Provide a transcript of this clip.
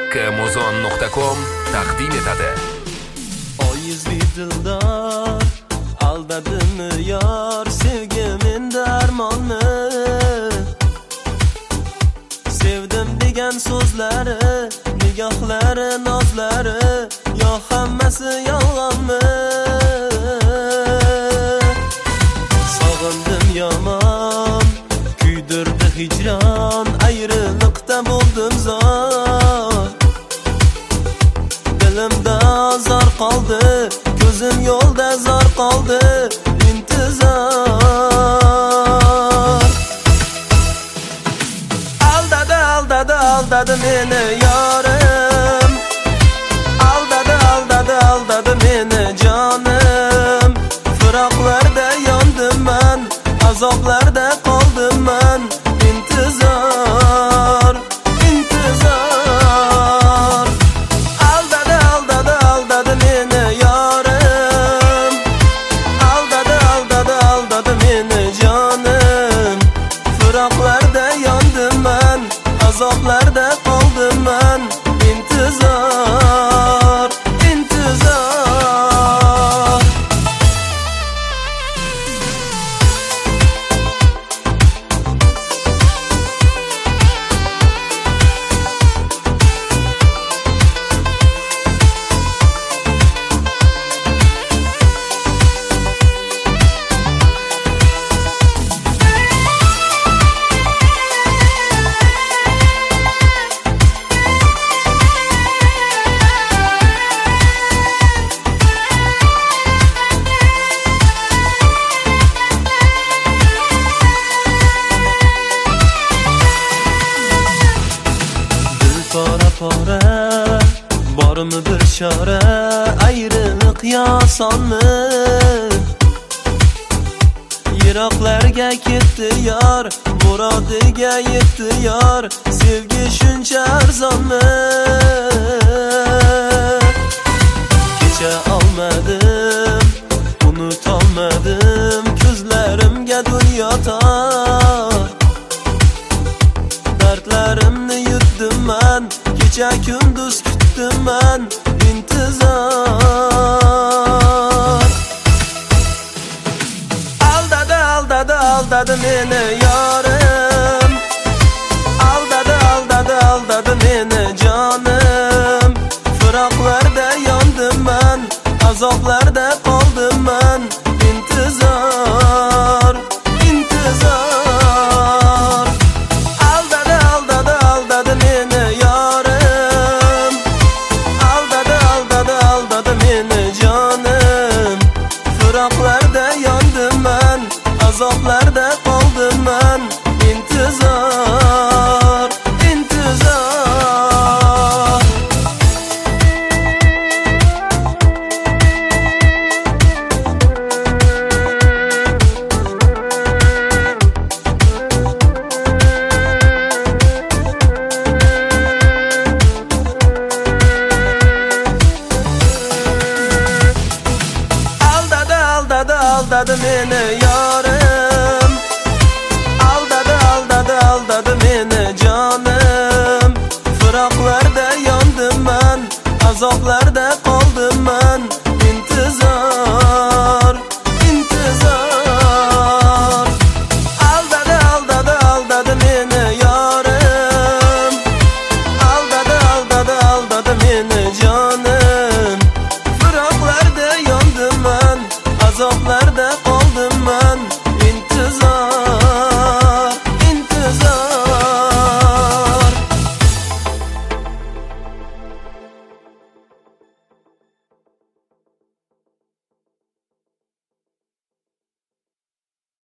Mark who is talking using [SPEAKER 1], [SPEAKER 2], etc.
[SPEAKER 1] Hakkimozon.com taqdim etadi.
[SPEAKER 2] Oyizli dildor aldadimi yor, sevgimin darmoni. Sevdim degan so'zlari, nigohlari, nozlari, yo hammasi yolg'onmi? Sog'indim yomon, kuydirdi hijron, ayriliqda bo'ldim zor. Dilimda azor qoldi, ko'zim yo'lda zor qoldi, intizor. Aldadi meni yorim, aldadi meni jonim. Firoqlarda yondim man, azoblarda qoldim man, intizor. Aldadi meni yorim, aldadi meni jonim. Firoqlarda yondim man, azoblarda qoldim man, intizor. Pora bormi bir chora, ayriliq yosonmi? Yiroqlarga ketdi yor, murodiga yetdi yor, sevgi shuncha arzonmi? Kecha olmadim, unutolmadim, ko'zlarimga dunyo tor. Dardlarimni yutdim man, kecha kunduz kutdim man, intizor. Aldadi meni yorim, aldadi meni jonim. Firoqlarda yondim man, azoblarda qoldim man, intizor. Aldadi meni yorim, aldadi meni jonim. Firoqlarda yondim man, azoblarda qoldim man, intizor. Aldadi meni yorim, aldadi meni jonim. Firoqlarda yondim man, azoblar